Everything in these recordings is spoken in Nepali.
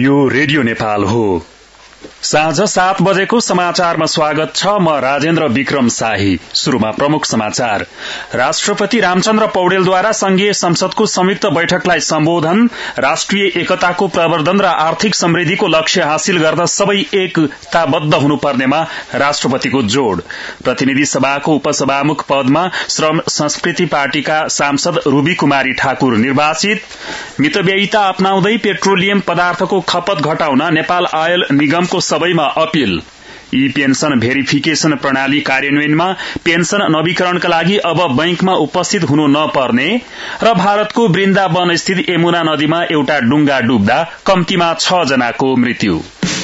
यो रेडियो नेपाल हो। साँझ 7 बजेको समाचारमा स्वागत छ। म राजेन्द्र विक्रम शाही। शुरूमा प्रमुख समाचार। राष्ट्रपति रामचन्द्र पौडेलद्वारा संघीय संसदको संयुक्त बैठकलाई सम्बोधन। राष्ट्रिय एकताको प्रवर्धन र आर्थिक समृद्धिको लक्ष्य हासिल गर्न सबै एकताबद्ध हुनुपर्नेमा राष्ट्रपतिको जोड़। प्रतिनिधि सभाको उपसभामुख पदमा श्रम संस्कृति पार्टीका सांसद रूबी कुमारी ठाकुर निर्वाचित। मितव्ययिता अपनाउँदै पेट्रोलियम पदार्थको खपत घटाउन नेपाल आयल निगमको सबैमा अपील। ई पेन्सन भेरिफिकेशन प्रणाली कार्यान्वयनमा पेन्सन नवीकरणका लागि अब बैंकमा उपस्थित हुनु नपर्ने र भारतको वृन्दावन स्थित यमुना नदीमा एउटा डुङ्गा डुब्दा कम्तीमा 6 जनाको मृत्यु।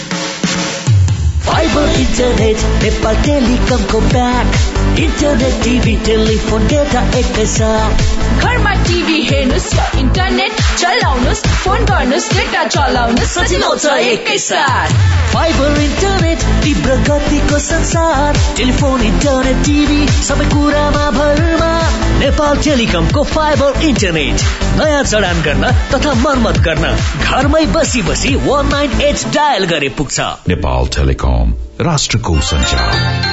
फाइबर इन्टरनेट नेपाल टेलिकमको ब्याक। इन्टरनेट टिभी टेलिफोन डेटा एकैसाथ। घरमा टिभी हेर्नुस् या इन्टरनेट चलाउनुस्, फोन गर्नुस्, डेटा चलाउनुस्, सजिलो छ एकैसाथ। फाइबर इन्टरनेट तीव्र गतिको संसार। टेलिफोन, इन्टरनेट, टिभी सबै कुरामा भरमा। नेपाल टेलिकमको फाइबर इन्टरनेट नयाँ जडान गर्न तथा मर्मत गर्न घरमै बसी बसी 198 डायल गरे पुग्छ। नेपाल टेलिकम, राष्ट्रको सञ्चार।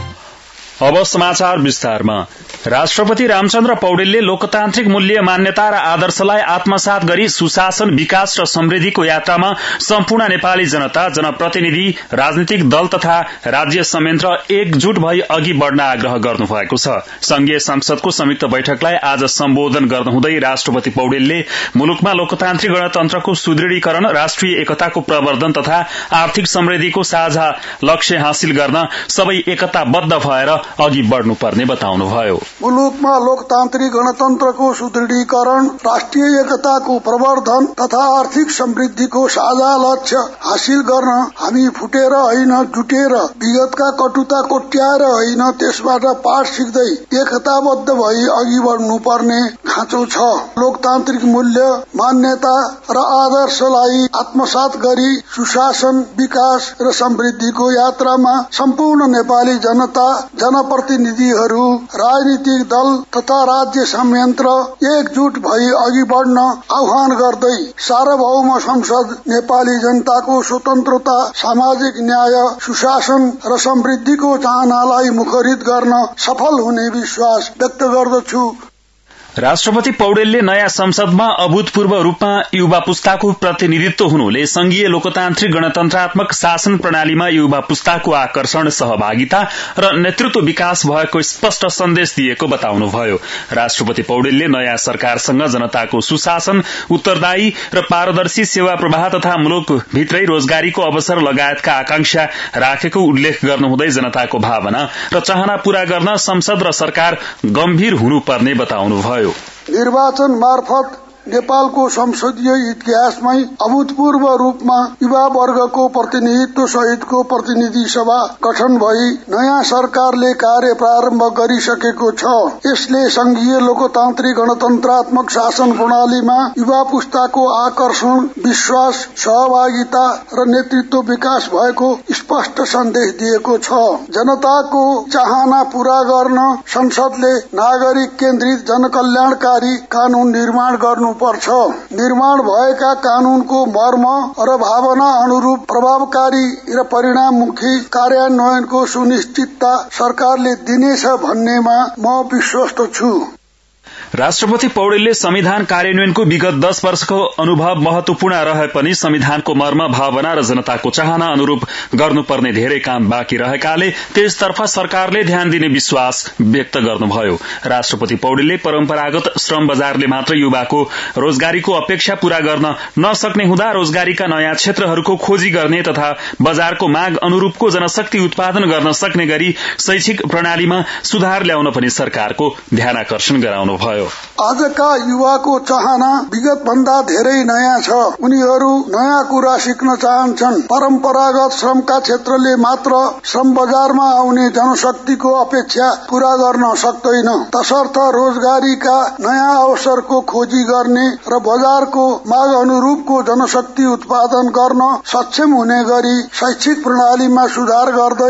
अब समाचार विस्तारमा। राष्ट्रपति रामचन्द्र पौडेलले लोकतान्त्रिक मूल्य, मान्यता र आदर्शलाई आत्मसात गरी सुशासन, विकास र समृद्धिको यात्रामा सम्पूर्ण नेपाली जनता, जनप्रतिनिधि, राजनीतिक दल तथा राज्य संयन्त्र एकजुट भई अघि बढ़न आग्रह गर्नुभएको छ। संघीय संसदको संयुक्त बैठकलाई आज सम्बोधन गर्नुहुँदै राष्ट्रपति पौडेलले मुलुकमा लोकतान्त्रिक गणतन्त्रको सुदृढीकरण, राष्ट्रिय एकताको प्रवर्धन तथा आर्थिक समृद्धिको साझा लक्ष्य हासिल गर्न सबै एकताबद्ध भएर अघि बढ़नुपर्ने बताउनुभयो। मुलुकमा लोकतान्त्रिक गणतन्त्रको सुदृढीकरण, राष्ट्रिय एकताको प्रवर्धन तथा आर्थिक समृद्धिको साझा लक्ष्य हासिल गर्न हामी फुटेर होइन, जुटेर, विगतका कटुता कोट्याएर होइन, त्यसबाट पाठ सिक्दै एकताबद्ध भई अघि बढ़नुपर्ने खाँचो छ। लोकतान्त्रिक मूल्य, मान्यता र आदर्शलाई आत्मसात गरी सुशासन, विकास र समृद्धिको यात्रामा सम्पूर्ण नेपाली जनता, जनप्रतिनिधिहरू, राजनीतिक दल तथा राज्य संयन्त्र एकजुट भई अघि बढ़न आह्वान गर्दै सार्वभौम संसद नेपाली जनताको स्वतन्त्रता, सामाजिक न्याय, सुशासन र समृद्धिको चाहनालाई मुखरित गर्न सफल हुने विश्वास व्यक्त गर्दछु। राष्ट्रपति पौडेलले नयाँ संसदमा अभूतपूर्व रूपमा युवा पुस्ताको प्रतिनिधित्व हुनुले संघीय लोकतान्त्रिक गणतन्त्रात्मक शासन प्रणालीमा युवा पुस्ताको आकर्षण, सहभागिता र नेतृत्व विकास भएको स्पष्ट सन्देश दिएको बताउनुभयो। राष्ट्रपति पौडेलले नयाँ सरकारसँग जनताको सुशासन, उत्तरदायी र पारदर्शी सेवा प्रवाह तथा मुलुकभित्रै रोजगारीको अवसर लगायतका आकांक्षा राखेको उल्लेख गर्नुहुँदै जनताको भावना र चाहना पूरा गर्न संसद र सरकार गम्भीर हुनुपर्ने बताउनुभयो। निर्वाचन मार्फत नेपालको संसदीय इतिहासमै अभूतपूर्व रूपमा युवा वर्गको प्रतिनिधित्व सहितको प्रतिनिधि सभा गठन भई नयाँ सरकारले कार्य प्रारम्भ गरिसकेको छ। यसले संघीय लोकतान्त्रिक गणतन्त्रात्मक शासन प्रणालीमा युवा पुस्ताको आकर्षण, विश्वास, सहभागिता र नेतृत्व विकास भएको स्पष्ट सन्देश दिएको छ। जनताको चाहना पूरा गर्न संसदले नागरिक केन्द्रित जनकल्याणकारी कानून निर्माण गर्नु पर्छ। निर्माण भएका कानूनको मर्म र भावना अनुरूप प्रभावकारी र परिणाममुखी कार्यान्वयनको सुनिश्चितता सरकारले दिनेछ भन्नेमा म विश्वस्त छु। राष्ट्रपति पौडेलले संविधान कार्यान्वयनको विगत 10 वर्षको अनुभव महत्वपूर्ण रहे पनि संविधानको मर्म, भावना र जनताको चाहना अनुरूप गर्नुपर्ने धेरै काम बाँकी रहेकाले त्यसतर्फ सरकारले ध्यान दिने विश्वास व्यक्त गर्नुभयो। राष्ट्रपति पौडेलले परम्परागत श्रम बजारले मात्र युवाको रोजगारीको अपेक्षा पूरा गर्न नसक्ने हुँदा रोजगारीका नयाँ क्षेत्रहरूको खोजी गर्ने तथा बजारको माग अनुरूपको जनशक्ति उत्पादन गर्न सक्ने गरी शैक्षिक प्रणालीमा सुधार ल्याउन पनि सरकारको ध्यानाकर्षण गराउनुभयो। आजका युवाको चाहना विगत भन्दा धेरै नयाँ छ। उनीहरू नयाँ कुरा सिक्न चाहन्छन्। परम्परागत श्रमका क्षेत्रले मात्र श्रम बजारमा आउने जनशक्तिको अपेक्षा पूरा गर्न सक्दैन। तसर्थ रोजगारीका नयाँ अवसरको खोजी गर्ने र बजारको माग अनुरूपको जनशक्ति उत्पादन गर्न सक्षम हुने गरी शैक्षिक प्रणालीमा सुधार गर्दै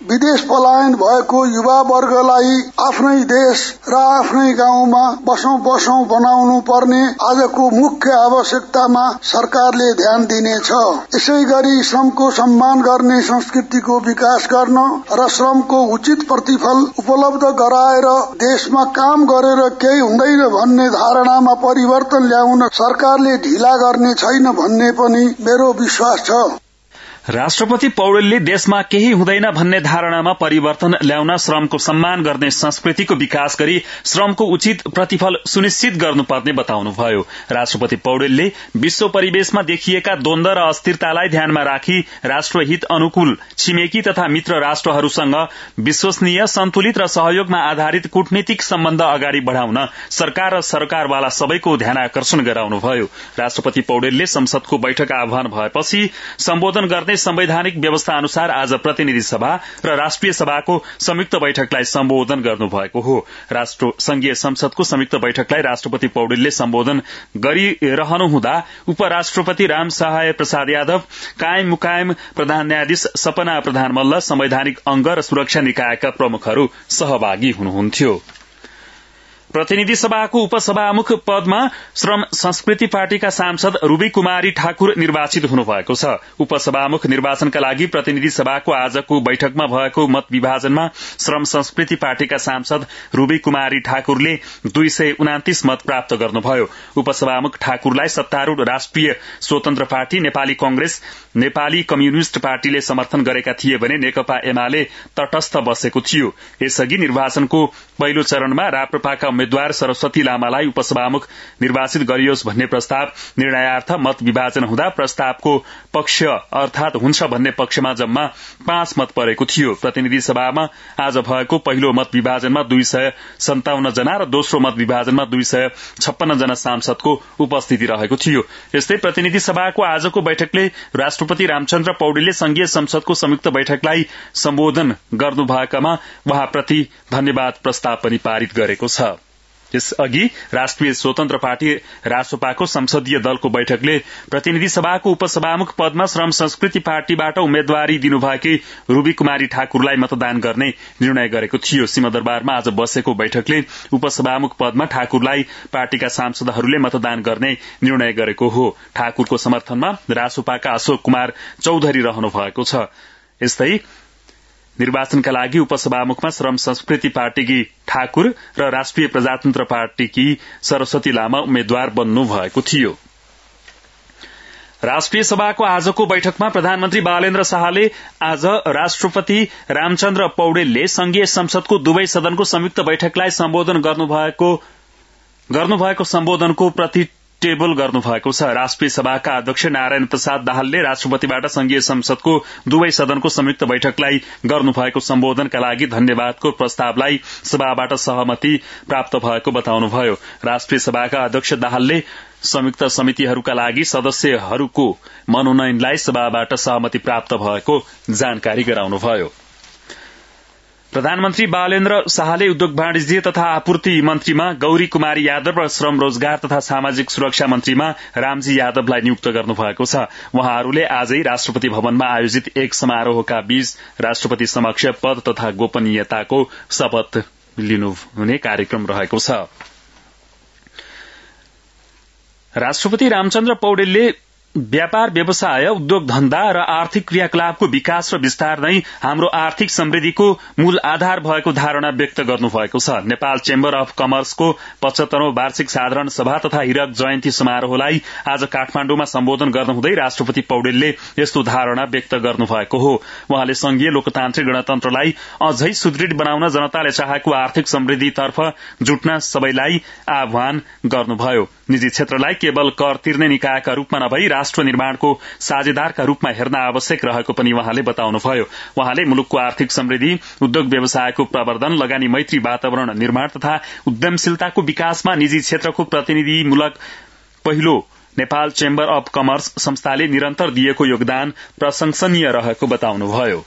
विदेश पलायन भएको युवा वर्गलाई आफ्नै देश र आफ्नै गाउँमा बसौं बनाउनु पर्ने आजको मुख्य आवश्यकतामा सरकारले ध्यान दिनेछ। यसै गरी श्रमको सम्मान गर्ने संस्कृतिको विकास गर्न र श्रमको उचित प्रतिफल उपलब्ध गराएर देशमा काम गरेर केही हुँदैन भन्ने धारणामा परिवर्तन ल्याउन सरकारले ढिला गर्ने छैन भन्ने पनि मेरो विश्वास छ। राष्ट्रपति पौडेलले देशमा केही हुँदैन भन्ने धारणामा परिवर्तन ल्याउन श्रमको सम्मान गर्ने संस्कृतिको विकास गरी श्रमको उचित प्रतिफल सुनिश्चित गर्नुपर्ने बताउनुभयो। राष्ट्रपति पौडेलले विश्व परिवेशमा देखिएका द्वन्द्व र अस्थिरतालाई ध्यानमा राखी राष्ट्रहित अनुकूल छिमेकी तथा मित्र राष्ट्रहरूसँग विश्वसनीय, सन्तुलित र सहयोगमा आधारित कूटनीतिक सम्बन्ध अगाडि बढ़ाउन सरकार र सरकारवाला सबैको ध्यानाकर्षण गराउनुभयो। राष्ट्रपति पौडेलले संसदको बैठक आह्वान भएपछि सम्बोधन गर्ने संवैधानिक व्यवस्था अनुसार आज प्रतिनिधि सभा र राष्ट्रिय सभाको संयुक्त बैठकलाई सम्बोधन गर्नुभएको हो। संघीय संसदको संयुक्त बैठकलाई राष्ट्रपति पौडेलले सम्बोधन गरिरहनुहुँदा उपराष्ट्रपति राम सहाय प्रसाद यादव, कायम मुकायम प्रधान न्यायाधीश सपना प्रधान मल्ल, संवैधानिक अंग र सुरक्षा निकायका प्रमुखहरू सहभागी हुनुहुन्थ्यो। प्रतिनिधि सभाको उपसभामुख पदमा श्रम संस्कृति पार्टीका सांसद रूबी कुमारी ठाकुर निर्वाचित हुनुभएको छ। उपसभामुख निर्वाचनका लागि प्रतिनिधि सभाको आजको बैठकमा भएको मत विभाजनमा श्रम संस्कृति पार्टीका सांसद रूबी कुमारी ठाकुरले 229 मत प्राप्त गर्नुभयो। उपसभामुख ठाकुरलाई सत्तारूढ़ राष्ट्रिय स्वतन्त्र पार्टी, नेपाली कांग्रेस, नेपाली कम्युनिष्ट पार्टीले समर्थन गरेका थिए भने नेकपा एमाले तटस्थ बसेको थियो। यसअघि निर्वाचनको पहिलो चरणमा राप्रपाका उम्मेद्वार सरस्वती लामालाई उपसभामुख निर्वाचित गरियोस् भन्ने प्रस्ताव निर्णयार्थ मत विभाजन हुँदा प्रस्तावको पक्ष अर्थात हुन्छ भन्ने पक्षमा जम्मा 5 मत परेको थियो। प्रतिनिधि सभामा आज भएको पहिलो मत विभाजनमा 257 जना र दोस्रो मत विभाजनमा 256 जना सांसदको उपस्थिति रहेको थियो। यस्तै प्रतिनिधि सभाको आजको बैठकले राष्ट्रपति रामचन्द्र पौडेलले संघीय संसदको संयुक्त बैठकलाई सम्बोधन गर्नुभएकामा वहाँप्रति धन्यवाद प्रस्ताव पनि पारित गरेको छ। यसअघि राष्ट्रिय स्वतन्त्र पार्टी रासोपाको संसदीय दलको बैठकले प्रतिनिधि सभाको उपसभामुख पदमा श्रम संस्कृति पार्टीबाट उम्मेद्वारी दिनुभएकी रूबी कुमारी ठाकुरलाई मतदान गर्ने निर्णय गरेको थियो। सिंहदरबारमा आज बसेको बैठकले उपसभामुख पदमा ठाकुरलाई पार्टीका सांसदहरूले मतदान गर्ने निर्णय गरेको हो। ठाकुरको समर्थनमा रासोपाका अशोक कुमार चौधरी रहनु भएको छ। यस्तै निर्वाचनका लागि उपसभामुखमा श्रम संस्कृति पार्टीकी ठाकुर र राष्ट्रिय प्रजातन्त्र पार्टीकी सरस्वती लामा उम्मेद्वार बन्नु भएको थियो। राष्ट्रिय सभाको आजको बैठकमा प्रधानमन्त्री बालेन्द्र शाहले आज राष्ट्रपति रामचन्द्र पौडेलले संघीय संसदको दुवै सदनको संयुक्त बैठकलाई सम्बोधन गर्नुभएको सम्बोधनको प्रति टेबल गर्नुभएको छ। राष्ट्रिय सभाका अध्यक्ष नारायण प्रसाद दाहालले राष्ट्रपतिबाट संघीय संसदको दुवै सदनको संयुक्त बैठकलाई गर्नुभएको सम्बोधनका लागि धन्यवादको प्रस्तावलाई सभाबाट सहमति प्राप्त भएको बताउनुभयो। राष्ट्रिय सभाका अध्यक्ष दाहालले संयुक्त समितिहरूका लागि सदस्यहरूको मनोनयनलाई सभाबाट सहमति प्राप्त भएको जानकारी गराउनुभयो। प्रधानमन्त्री बालेन्द्र शाहले उद्योग वाणिज्य तथा आपूर्ति मन्त्रीमा गौरी कुमारी यादव र श्रम रोजगार तथा सामाजिक सुरक्षा मन्त्रीमा रामजी यादवलाई नियुक्त गर्नुभएको छ। उहाँहरूले आजै राष्ट्रपति भवनमा आयोजित एक समारोहका बीच राष्ट्रपति समक्ष पद तथा गोपनीयताको शपथ लिनुहुने कार्यक्रम रहेको छ। राष्ट्रपति रामचन्द्र पौडेलले व्यापार व्यवसाय, उद्योग धन्दा र आर्थिक क्रियाकलापको विकास र विस्तार नै हाम्रो आर्थिक समृद्धिको मूल आधार भएको धारणा व्यक्त गर्नुभएको छ। नेपाल चेम्बर अफ कमर्सको 75औं वार्षिक साधारण सभा तथा हीरक जयन्ती समारोहलाई आज काठमाण्डुमा सम्बोधन गर्नुहुँदै राष्ट्रपति पौडेलले यस्तो धारणा व्यक्त गर्नुभएको हो। उहाँले संघीय लोकतान्त्रिक गणतन्त्रलाई अझै सुदृढ़ बनाउन जनताले चाहेको आर्थिक समृद्धितर्फ जुट्न सबैलाई आह्वान गर्नुभयो। निजी क्षेत्रलाई केवल कर तिर्ने निकायका रूपमा नभई राष्ट्र निर्माणको साझेदारका रूपमा हेर्न आवश्यक रहेको पनि उहाँले बताउनुभयो। उहाँले मुलुकको आर्थिक समृद्धि, उद्योग व्यवसायको प्रवर्धन, लगानी मैत्री वातावरण निर्माण तथा उद्यमशीलताको विकासमा निजी क्षेत्रको प्रतिनिधिमूलक पहिलो नेपाल चेम्बर अफ कमर्स संस्थाले निरन्तर दिएको योगदान प्रशंसनीय रहेको बताउनुभयो।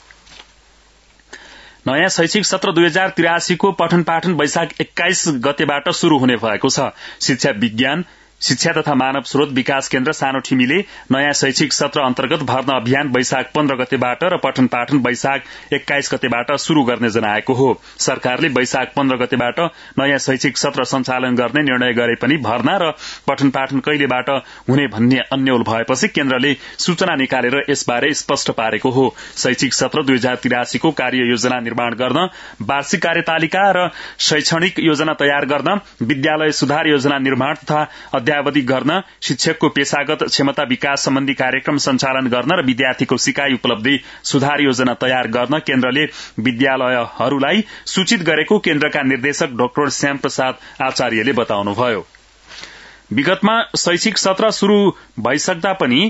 नयाँ शैक्षिक सत्र 2083 को पठन पाठन वैशाख 21 गतेबाट शुरू हुने भएको छ। शिक्षा विज्ञान शिक्षा तथा मानव स्रोत विकास केन्द्र सानो ठिमीले नयाँ शैक्षिक सत्र अन्तर्गत भर्ना अभियान वैशाख 15 गतेबाट र पठन पाठन वैशाख 21 गतेबाट शुरू गर्ने जनाएको हो। सरकारले वैशाख 15 गतेबाट नयाँ शैक्षिक सत्र सञ्चालन गर्ने निर्णय गरे पनि भर्ना र पठन पाठन कहिलेबाट हुने भन्ने अन्यल भएपछि केन्द्रले सूचना निकालेर यसबारे स्पष्ट पारेको हो। शैक्षिक सत्र 2083 को कार्य योजना निर्माण गर्न, वार्षिक कार्यतालिका र शैक्षणिक योजना तयार गर्न, विद्यालय सुधार योजना निर्माण तथा अध्यावधि गर्न, शिक्षकको पेशागत क्षमता विकास सम्बन्धी कार्यक्रम सञ्चालन गर्न र विद्यार्थीको सिकाइ उपलब्धि सुधार योजना तयार गर्न केन्द्रले विद्यालयहरूलाई सूचित गरेको केन्द्रका निर्देशक डाक्टर श्याम प्रसाद आचार्यले बताउनुभयो। विगतमा शैक्षिक सत्र शुरू भइसक्दा पनि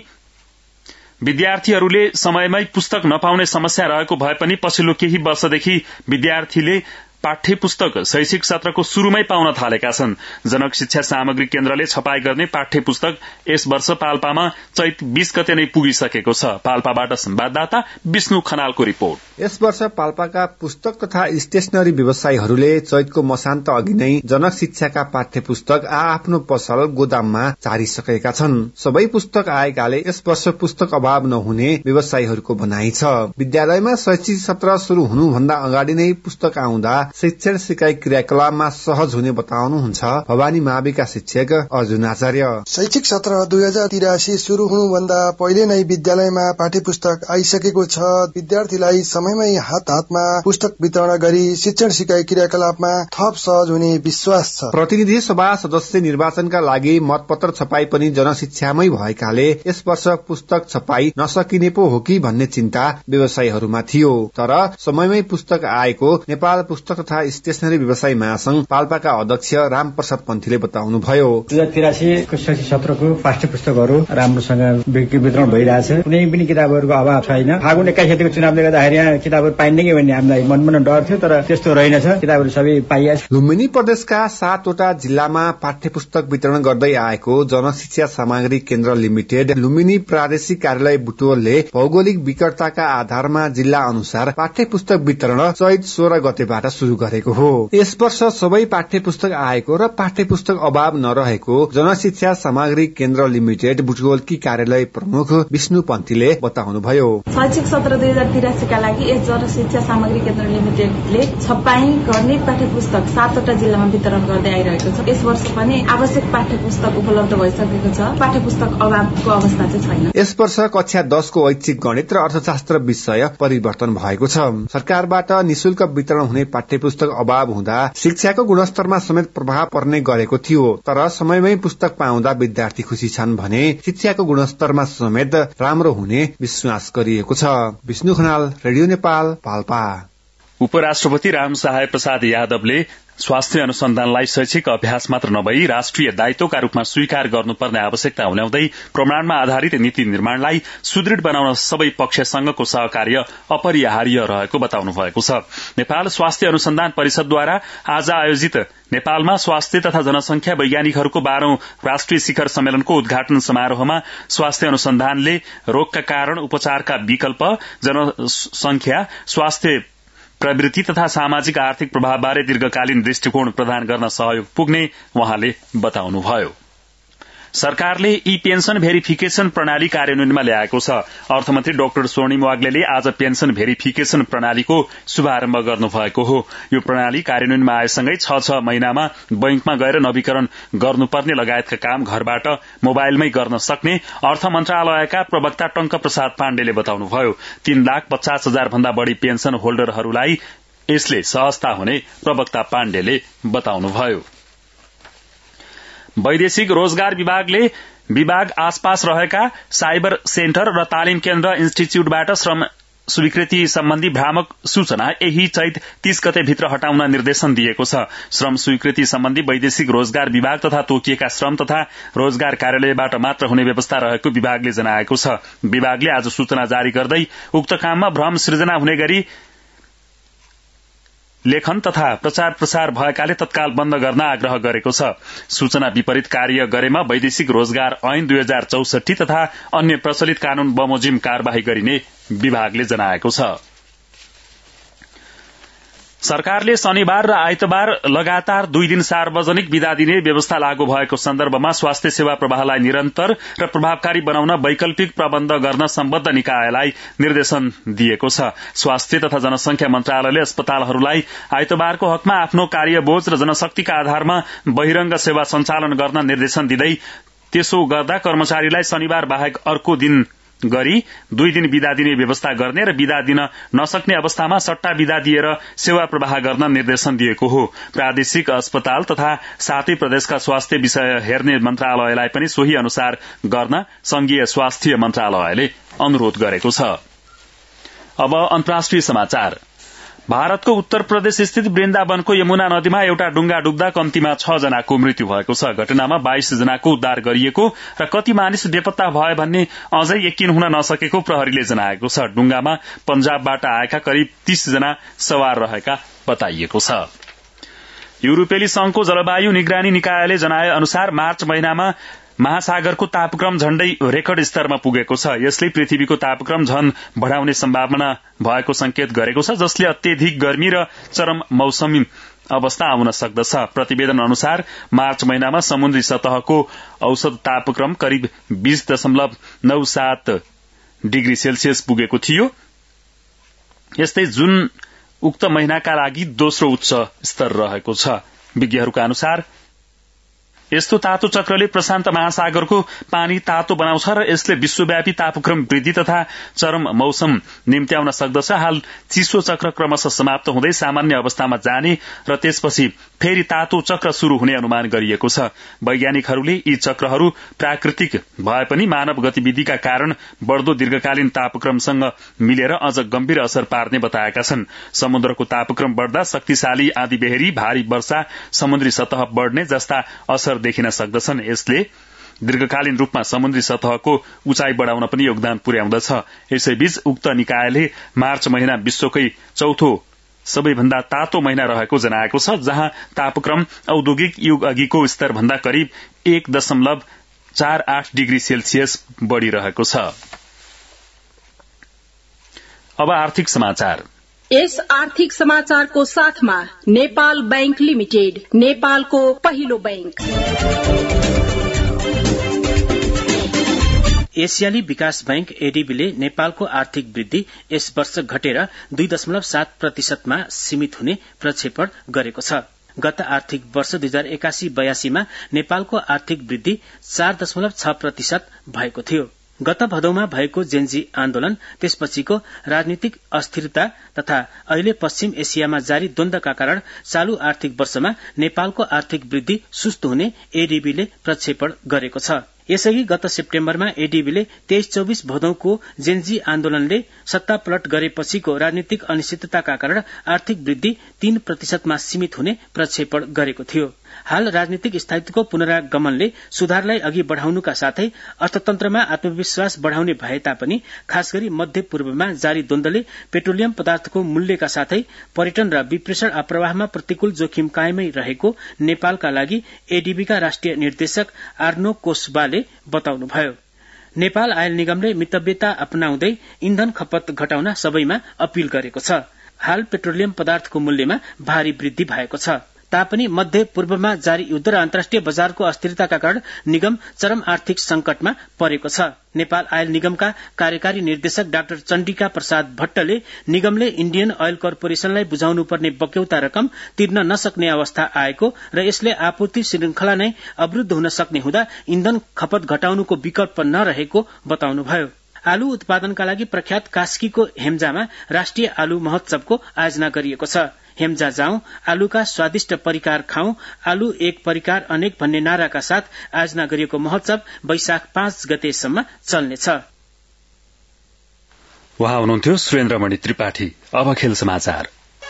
विद्यार्थीहरूले समयमै पुस्तक नपाउने समस्या रहेको भए पनि पछिल्लो केही वर्षदेखि विद्यार्थीले पाठ्य पुस्तक शैक्षिक सत्रको शुरूमै पाउन थालेका छन्। जनक शिक्षा सामग्री केन्द्रले छपाई गर्ने पाठ्य पुस्तक यस वर्ष पाल्पामा चैत 20 गते नै पुगिसकेको छ। पाल्पाबाट संवाददाता विष्णु खनालको रिपोर्ट। यस वर्ष पाल्पाका पुस्तक तथा स्टेशनरी व्यवसायीहरूले चैतको मसान्त अघि नै जनक शिक्षाका पाठ्य पुस्तक आफ्नो पसल गोदाममा झारिसकेका छन्। सबै पुस्तक आएकाले यस वर्ष पुस्तक अभाव नहुने व्यवसायीहरूको भनाइ छ। विद्यालयमा शैक्षिक सत्र शुरू हुनुभन्दा अगाडि नै पुस्तक आउँदा शिक्षण सिकाइ क्रियाकलापमा सहज हुने बताउनुहुन्छ भवानी माविका शिक्षक अर्जुन आचार्य। शैक्षिक सत्र 2083 शुरू हुनुभन्दा पहिले नै विद्यालयमा पाठ्य पुस्तक आइसकेको छ। विद्यार्थीलाई समयमै हातमा पुस्तक वितरण गरी शिक्षण सिकाइ क्रियाकलापमा थप सहज हुने विश्वास छ। प्रतिनिधि सभा सदस्य निर्वाचनका लागि मतपत्र छपाई पनि जनशिक्षामै भएकाले यस वर्ष पुस्तक छपाई नसकिने पो हो कि भन्ने चिन्ता व्यवसायीहरूमा थियो। तर समयमै पुस्तक आएको नेपाल पुस्तक तथा स्टेशनरी व्यवसायी महासंघ पाल्पाका अध्यक्ष रामप्रसाद पन्थीले बताउनुभयो। 2083 को शैक्षिक सत्रको पाठ्य पुस्तकहरू राम्रोसँग वितरण भइरहेछ। कुनै पनि किताबहरूको अभाव छैन। फागुन 21 गतेको चुनावले गर्दाखेरि यहाँ किताबहरू पाइन्न कि भन्ने हामीलाई मनमा डर थियो, तर त्यस्तो रहेनछ। किताबहरू सबै पाइएछ। लुम्बिनी प्रदेशका 7 वटा जिल्लामा पाठ्य पुस्तक वितरण गर्दै आएको जनशिक्षा सामग्री केन्द्र लिमिटेड लुम्बिनी प्रादेशिक कार्यालय बुटवलले भौगोलिक विकटताका आधारमा जिल्ला अनुसार पाठ्य पुस्तक वितरण चैत 16 गतेबाट शुरू गरेको हो। यस वर्ष सबै पाठ्य पुस्तक आएको र पाठ्य पुस्तक अभाव नरहेको जनशिक्षा सामग्री केन्द्र लिमिटेड बुटवलकी कार्यालय प्रमुख विष्णु पन्थीले बताउनुभयो। शैक्षिक सत्र 2083 का लागि यस जनशिक्षा सामग्री केन्द्र लिमिटेडले छपाई गर्ने पाठ्य पुस्तक 7 वटा जिल्लामा वितरण गर्दै आइरहेको छ। यस वर्ष पनि आवश्यक पाठ्य पुस्तक उपलब्ध भइसकेको छ। पाठ्य पुस्तक अभावको अवस्था चाहिँ छैन। यस वर्ष कक्षा 10 को ऐच्छिक गणित र अर्थशास्त्र विषय परिवर्तन भएको छ। सरकारबाट निशुल्क वितरण हुने पाठ्य पुस्तक अभाव हुँदा शिक्षाको गुणस्तरमा समेत प्रभाव पर्ने गरेको थियो। तर समयमै पुस्तक पाउँदा विद्यार्थी खुशी छन् भने शिक्षाको गुणस्तरमा समेत राम्रो हुने विश्वास गरिएको छ। विष्णु खनाल, रेडियो नेपाल, पाल्पा। उपराष्ट्रपति रामसहाय प्रसाद यादवले स्वास्थ्य अनुसन्धानलाई शैक्षिक अभ्यास मात्र नभई राष्ट्रिय दायित्वका रूपमा स्वीकार गर्नुपर्ने आवश्यकता हुँदै प्रमाणमा आधारित नीति निर्माणलाई सुदृढ़ बनाउन सबै पक्षसँगको सहकार्य अपरिहार्य रहेको बताउनु भएको छ। नेपाल स्वास्थ्य अनुसन्धान परिषदद्वारा आज आयोजित नेपालमा स्वास्थ्य तथा जनसंख्या वैज्ञानिकहरूको 12औं राष्ट्रिय शिखर सम्मेलनको उद्घाटन समारोहमा स्वास्थ्य अनुसन्धानले रोगका कारण, उपचारका विकल्प, जनसंख्या, स्वास्थ्य प्रवृत्ति तथा सामाजिक आर्थिक प्रभावबारे दीर्घकालीन दृष्टिकोण प्रदान गर्न सहयोग पुग्ने उहाँले बताउनुभयो। सरकारले ई पेन्सन भेरिफिकेशन प्रणाली कार्यान्वयनमा ल्याएको छ। अर्थमन्त्री डाक्टर स्वर्णिम वाग्लेले आज पेन्सन भेरिफिकेशन प्रणालीको शुभारम्भ गर्नुभएको हो। यो प्रणाली कार्यान्वयनमा आएसँगै 6 महिनामा बैंकमा गएर नवीकरण गर्नुपर्ने लगायतका काम घरबाट मोबाइलमै गर्न सक्ने अर्थ मन्त्रालयका प्रवक्ता टंक प्रसाद पाण्डेले बताउनुभयो। 3,50,000 भन्दा बढ़ी पेन्सन होल्डरहरूलाई यसले सहजता हुने प्रवक्ता पाण्डेले बताउनुभयो। वैदेशिक रोजगार विभागले विभाग आसपास रहेका साइबर सेन्टर र तालिम केन्द्र इन्स्टिच्यूटबाट श्रम स्वीकृति सम्बन्धी भ्रामक सूचना यही चैत 30 गते भित्र हटाउन निर्देशन दिएको छ। श्रम स्वीकृति सम्बन्धी वैदेशिक रोजगार विभाग तथा तोकिएका श्रम तथा रोजगार कार्यालयबाट मात्र हुने व्यवस्था रहेको विभागले जनाएको छ। विभागले आज सूचना जारी गर्दै उक्त काममा भ्रम सृजना हुने गरी लेखन तथा प्रचार प्रसार भएकाले तत्काल बन्द गर्न आग्रह गरेको छ। सूचना विपरीत कार्य गरेमा वैदेशिक रोजगार ऐन 2064 तथा अन्य प्रचलित कानून बमोजिम कार्यवाही गरिने विभागले जनाएको छ। सरकारले शनिबार र आइतबार लगातार 2 दिन सार्वजनिक बिदा दिने व्यवस्था लागू भएको सन्दर्भमा स्वास्थ्य सेवा प्रवाहलाई निरन्तर र प्रभावकारी बनाउन वैकल्पिक प्रबन्ध गर्न सम्बद्ध निकायलाई निर्देशन दिएको छ। स्वास्थ्य तथा जनसंख्या मन्त्रालयले अस्पतालहरूलाई आइतबारको हकमा आफ्नो कार्यबोझ र जनशक्तिका आधारमा बहिरंग सेवा सञ्चालन गर्न निर्देशन दिँदै त्यसो गर्दा कर्मचारीलाई शनिबार बाहेक अर्को दिन गरी 2 दिन बिदा दिने व्यवस्था गर्ने र बिदा दिन नसक्ने अवस्थामा सट्टा बिदा दिएर सेवा प्रवाह गर्न निर्देशन दिएको हो। प्रादेशिक अस्पताल तथा सातै प्रदेशका स्वास्थ्य विषय हेर्ने मन्त्रालयलाई पनि सोही अनुसार गर्न संघीय स्वास्थ्य मन्त्रालयले अनुरोध गरेको छ। अब अन्तर्राष्ट्रिय समाचार। भारतको उत्तर प्रदेश स्थित वृन्दावनको यमुना नदीमा एउटा डुङ्गा डुब्दा कम्तीमा 6 जनाको मृत्यु भएको छ। घटनामा 22 जनाको उद्धार गरिएको र कति मानिस बेपत्ता भए भन्ने अझै यकिन हुन नसकेको प्रहरीले जनाएको छ। डुङ्गामा पञ्जाबबाट आएका करिब 30 जना सवार रहेका बताइएको छ। युरोपेली संघको जलवायु निगरानी निकायले जनाए अनुसार मार्च महिनामा महासागरको तापक्रम झण्डै रेकर्ड स्तरमा पुगेको छ। यसले पृथ्वीको तापक्रम झन बढ़ाउने सम्भावना भएको संकेत गरेको छ, जसले अत्यधिक गर्मी र चरम मौसमी अवस्था आउन सक्दछ। प्रतिवेदन अनुसार मार्च महिनामा समुद्री सतहको औसत तापक्रम करिब 20.97 डिग्री सेल्सियस पुगेको थियो। यस्तै जुन उक्त महिनाका लागि दोस्रो उच्च स्तर रहेको छ। विज्ञहरूका अनुसार यस्तो तातो चक्रले प्रशान्त महासागरको पानी तातो बनाउँछ र यसले विश्वव्यापी तापक्रम वृद्धि तथा चरम मौसम निम्त्याउन सक्दछ। हाल चिसो चक्र क्रमशः समाप्त हुँदै सामान्य अवस्थामा जाने र त्यसपछि फेरि तातो चक्र शुरू हुने अनुमान गरिएको छ। वैज्ञानिकहरूले यी चक्रहरू प्राकृतिक भए पनि मानव गतिविधिका कारण बढ़दो दीर्घकालीन तापक्रमसँग मिलेर अझ गम्भीर असर पार्ने बताएका छन्। समुद्रको तापक्रम बढ़दा शक्तिशाली आँधीबेहरी, भारी वर्षा, समुद्री सतह बढ़ने जस्ता असर देखिन सक्दछन्। यसले दीर्घकालीन रूपमा समुद्री सतहको उचाइ बढ़ाउन पनि योगदान पुर्याउँदछ। यसैबीच उक्त निकायले मार्च महिना विश्वकै चौथो सबैभन्दा तातो महिना रहेको जनाएको छ, जहाँ तापक्रम औद्योगिक युग अघिको स्तर भन्दा करिब 1.48 डिग्री सेल्सियस बढ़िरहेको छ। अब आर्थिक समाचार। यस आर्थिक समाचारको साथमा नेपाल बैंक लिमिटेड, नेपालको पहिलो बैंक। एसियाली विकास बैंक एडीबीले नेपालको आर्थिक वृद्धि यस वर्ष घटेर 2.7% मा सीमित हुने प्रक्षेपण गरेको छ। गत आर्थिक वर्ष 2081-82 मा नेपालको आर्थिक वृद्धि 4.6% भएको थियो। गत भदौमा भएको जेन्जी आन्दोलन, त्यसपछिको राजनीतिक अस्थिरता तथा अहिले पश्चिम एसियामा जारी द्वन्द्वका कारण चालू आर्थिक वर्षमा नेपालको आर्थिक वृद्धि सुस्त हुने एडीबीले प्रक्षेपण गरेको छ। यसअघि गत सेप्टेम्बरमा एडीबीले 23-24 भदौको जेन्जी आन्दोलनले सत्ता पलट गरेपछिको राजनीतिक अनिश्चितताका कारण आर्थिक वृद्धि 3% मा सीमित हुने प्रक्षेपण गरेको थियो। हाल राजनीतिक स्थायित्वको पुनरागमनले सुधारलाई अघि बढ़ाउनुका साथै अर्थतन्त्रमा आत्मविश्वास बढ़ाउने भए तापनि खास गरी मध्य पूर्वमा जारी द्वन्द्वले पेट्रोलियम पदार्थको मूल्यका साथै पर्यटन र विप्रेषण प्रवाहमा प्रतिकूल जोखिम कायमै रहेको नेपालका लागि एडीबीका राष्ट्रिय निर्देशक आर्नो कोसबाले बताउनुभयो। नेपाल आयल निगमले मितव्यता अपनाउँदै इन्धन खपत घटाउन सबैमा अपील गरेको छ। हाल पेट्रोलियम पदार्थको मूल्यमा भारी वृद्धि भएको छ तापनि मध्य पूर्वमा जारी युद्ध र अन्तर्राष्ट्रिय बजारको अस्थिरताका कारण निगम चरम आर्थिक संकटमा परेको छ। नेपाल आयल निगमका कार्यकारी निर्देशक डाक्टर चण्डिका प्रसाद भट्टले निगमले इण्डियन ऑयल कर्पोरेशनलाई बुझाउनु पर्ने बक्यौता रकम तिर्न नसक्ने अवस्था आएको र यसले आपूर्ति श्रृंखला नै अवरुद्ध हुन सक्ने हुँदा इन्धन खपत घटाउनुको विकल्प नरहेको बताउनुभयो। आलु उत्पादनका लागि प्रख्यात कास्कीको हेम्जामा राष्ट्रिय आलु महोत्सवको आयोजना गरिएको छ। हेम्जा जाउँ, आलुका स्वादिष्ट परिकार खाउँ, आलु एक परिकार अनेक भन्ने नाराका साथ आयोजना गरिएको महोत्सव वैशाख 5 गतेसम्म चल्नेछ। उहाँ हुनुहुन्थ्यो सुरेन्द्रमणि त्रिपाठी। अब खेल समाचार।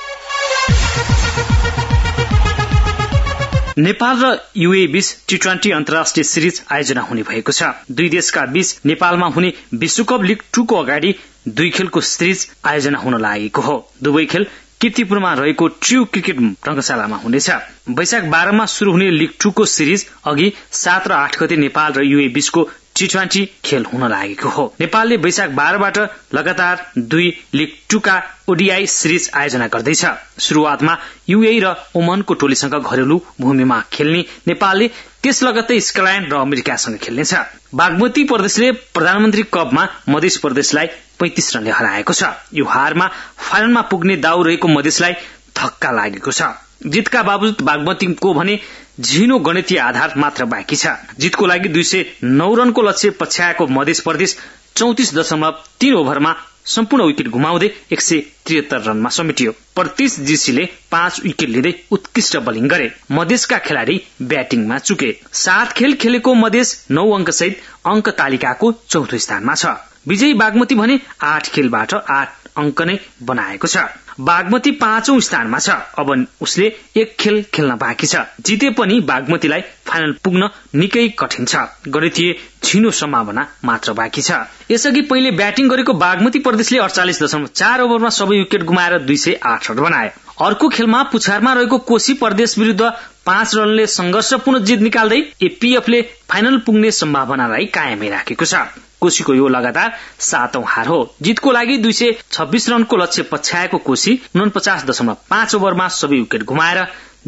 नेपाल र यूए बीच टी20 अन्तर्राष्ट्रिय सिरिज आयोजना हुने भएको छ। दुई देशका बीच नेपालमा हुने विश्वकप लीग 2 को अगाडि 2 खेलको सिरिज आयोजना हुन लागेको हो। दुवै खेल कीर्तिपुरमा रहेको ट्रु क्रिकेट रंगशालामा हुनेछ। वैशाख 12 मा शुरू हुने लीग 2 को सिरिज अघि 7 र 8 गते नेपाल र यूए बीचको T20 खेल हुन लागेको हो। नेपालले वैशाख 12बाट लगातार 2 लिग 2 का ओडीआई सिरिज आयोजना गर्दैछ। शुरूआतमा यूएई र ओमनको टोलीसँग घरेलु भूमिमा खेल्ने नेपालले त्यस लगत्तै स्कटल्याण्ड र अमेरिकासँग खेल्नेछ। बागमती प्रदेशले प्रधानमन्त्री कपमा मधेस प्रदेशलाई 35 रनले हराएको छ। यो हारमा फाइनलमा पुग्ने दाउ रहेको मधेसलाई धक्का लागेको छ। जितका बावजुद बागमतीको भने झिनो गणितीय आधार मात्र बाँकी छ। जितको लागि 209 रनको लक्ष्य पछ्याएको मधेस प्रदेश 34.3 ओभरमा सम्पूर्ण विकेट गुमाउँदै 173 रनमा समेटियो। प्रतीश जीसीले 5 विकेट लिँदै उत्कृष्ट बोलिङ गरे। मधेसका खेलाडी ब्याटिङमा चुके। 7 खेल खेलेको मधेस 9 अङ्कसहित अङ्क तालिकाको चौथो स्थानमा छ। विजयी बागमती भने 8 खेलबाट 8 अङ्क नै बनाएको छ। बागमती 5औं स्थानमा छ। अब उसले 1 खेल खेल्न बाँकी छ। जिते पनि बागमतीलाई फाइनल पुग्न निकै कठिन छ। गणितीय छिनो सम्भावना मात्र बाँकी छ। यसअघि पहिले ब्याटिङ गरेको बागमती प्रदेशले 48.4 ओभरमा सबै विकेट गुमाएर 208 रन बनाए। अर्को खेलमा पुछारमा रहेको कोशी प्रदेश विरुद्ध 5 रनले संघर्षपूर्ण जित निकाल्दै एपीएफले फाइनल पुग्ने सम्भावनालाई कायमै राखेको छ। कोशीको यो लगातार 7औं हार हो। जितको लागि 226 रनको लक्ष्य पछ्याएको कोशी 49.5 ओभरमा सबै विकेट गुमाएर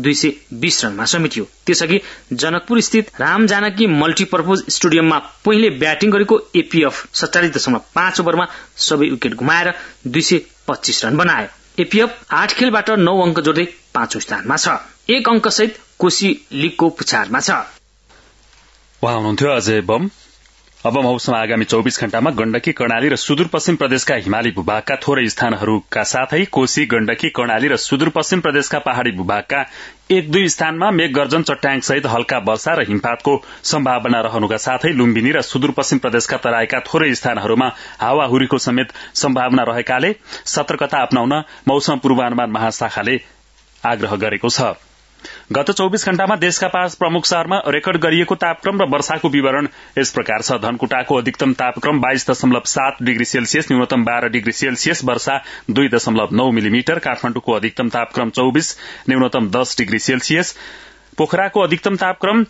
220 रनमा समेटियो। त्यसअघि जनकपुर स्थित राम जानकी मल्टीपर्पज स्टेडियममा पहिले ब्याटिङ गरेको एपीएफ 47.5 ओभरमा सबै विकेट गुमाएर 225 रन बनायो। एपीएफ 8 खेलबाट 9 अङ्क जोड्दै 5औं स्थानमा छ। 1 अङ्कसहित कोशी लिगको पुछारमा छ। उहाँ हुनुहुन्थ्यो अजय बम। अब मौसम आगामी 24 घण्टामा गण्डकी कर्णाली र सुदूरपश्चिम प्रदेशका हिमाली भूभागका थोरै स्थानहरूका साथै कोशी गण्डकी कर्णाली र सुदूरपश्चिम प्रदेशका पहाड़ी भूभागका 1-2 स्थानमा मेघ गर्जन चट्याङ सहित हल्का वर्षा र हिमपातको सम्भावना रहनुका साथै लुम्बिनी र सुदूरपश्चिम प्रदेशका तराईका थोरै स्थानहरूमा हावाहुरीको समेत सम्भावना रहेकाले सतर्कता अपनाउन मौसम पूर्वानुमान महाशाखाले आग्रह गरेको छ। गत 24 घण्टामा देशका 5 प्रमुख शहरमा रेकर्ड गरिएको तापक्रम र वर्षाको विवरण यस प्रकार छ। धनकुटाको अधिकतम तापक्रम 22.7 डिग्री सेल्सियस, न्यूनतम 12 डिग्री सेल्सियस, वर्षा 2.9 मिलिमिटर। काठमाडौँको अधिकतम तापक्रम 24, न्यूनतम 10 डिग्री सेल्सियस। पोखराको अधिकतम तापक्रम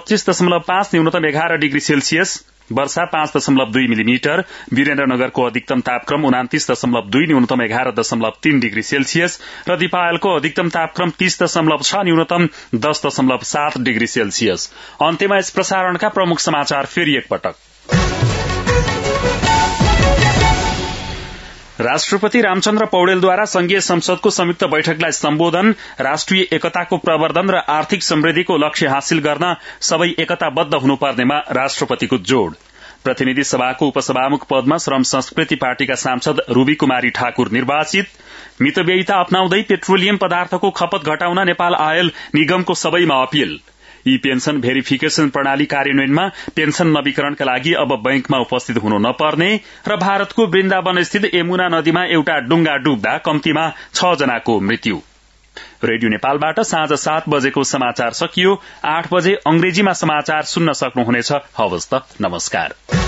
25.5, न्यूनतम 11 डिग्री सेल्सियस, वर्षा 5.2 मिलिमिटर। वीरेन्द्रनगरको अधिकतम तापक्रम 29.2, न्यूनतम 11.3 डिग्री सेल्सियस र दिपायलको अधिकतम तापक्रम 30.6, न्यूनतम 10.7 डिग्री सेल्सियस। अन्त्यमा यस प्रसारणका प्रमुख समाचार फेरि एकपटक। राष्ट्रपति रामचन्द्र पौडेलद्वारा संघीय संसदको संयुक्त बैठकलाई सम्बोधन। राष्ट्रिय एकताको प्रवर्धन र आर्थिक समृद्धिको लक्ष्य हासिल गर्न सबै एकताबद्ध हुनुपर्नेमा राष्ट्रपतिको जोड़। प्रतिनिधि सभाको उपसभामुख पदमा श्रम संस्कृति पार्टीका सांसद रूबी कुमारी ठाकुर निर्वाचित। मितव्ययिता अपनाउँदै पेट्रोलियम पदार्थको खपत घटाउन नेपाल आयल निगमको सबैमा अपील। ई पेन्सन भेरिफिकेशन प्रणाली कार्यान्वयनमा पेन्सन नवीकरणका लागि अब बैंकमा उपस्थित हुनु नपर्ने र भारतको वृन्दावन स्थित यमुना नदीमा एउटा डुङ्गा डुब्दा कम्तीमा 6 जनाको मृत्यु। रेडियो नेपालबाट साँझ 7 बजेको समाचार सकियो। 8 बजे अंग्रेजीमा समाचार सुन्न सक्नुहुनेछ। हवस् त, नमस्कार।